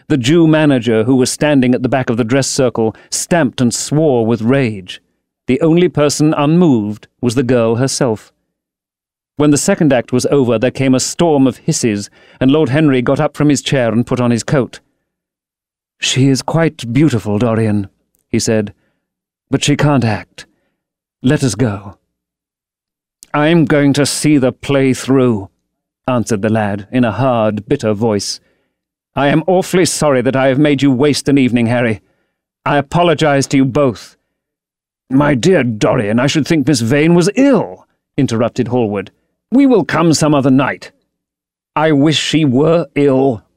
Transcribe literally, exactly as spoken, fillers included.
The Jew manager, who was standing at the back of the dress circle, stamped and swore with rage. The only person unmoved was the girl herself. When the second act was over, there came a storm of hisses, and Lord Henry got up from his chair and put on his coat. "She is quite beautiful, Dorian," he said, "but she can't act. Let us go." "I'm going to see the play through," answered the lad, in a hard, bitter voice. "I am awfully sorry that I have made you waste an evening, Harry. I apologize to you both." "My dear Dorian, I should think Miss Vane was ill," interrupted Hallward. "We will come some other night." "I wish she were ill,"